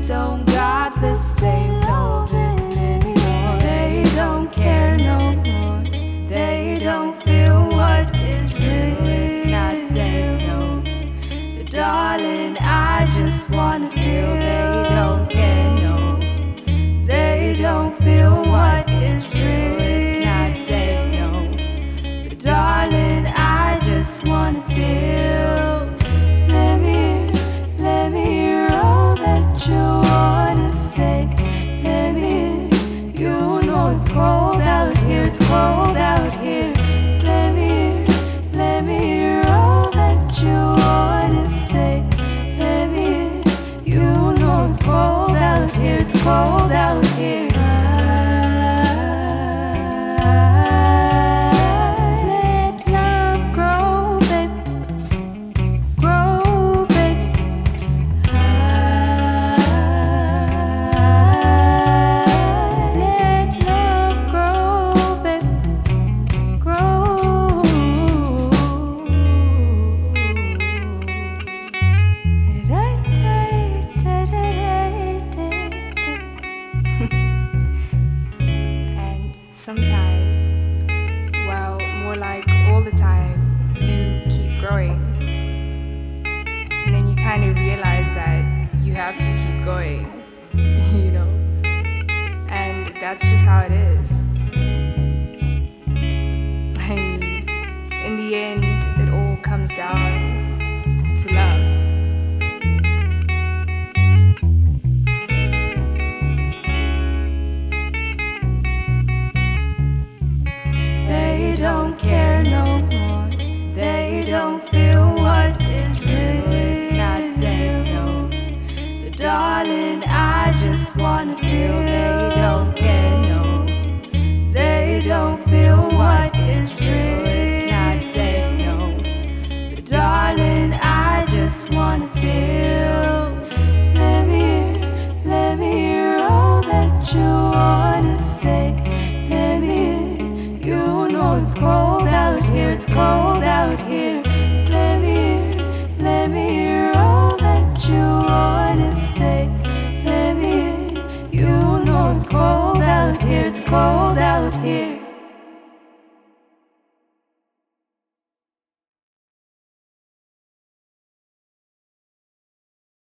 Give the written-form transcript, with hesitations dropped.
don't got the same loving anymore. They don't care no more. They don't feel what is real. It's not safe, no. But darling, I just wanna feel. They don't care, no. They don't feel what is real. It's not safe, no. But darling, I just wanna feel. Let me hear all that you wanna say. Let me hear. You know it's cold out here. It's cold out here. Let me hear all that you wanna say. Let me hear. You know it's cold out here. It's cold out here. Sometimes, well, more like all the time, you keep growing. And then you kind of realize that you have to keep going, you know? And that's just how it is. I mean, in the end, it all comes down to love. They don't care no more. They don't feel what is real. It's not safe, no. But darling, I just wanna feel. They don't care, no. They don't feel what is real. It's not safe, no. But darling, I just wanna feel. Let me hear all that you wanna say. Let me hear. You know it's cold out here, it's cold out here. Let me hear all that you wanna say. Let me hear. You know it's cold out here, it's cold out here.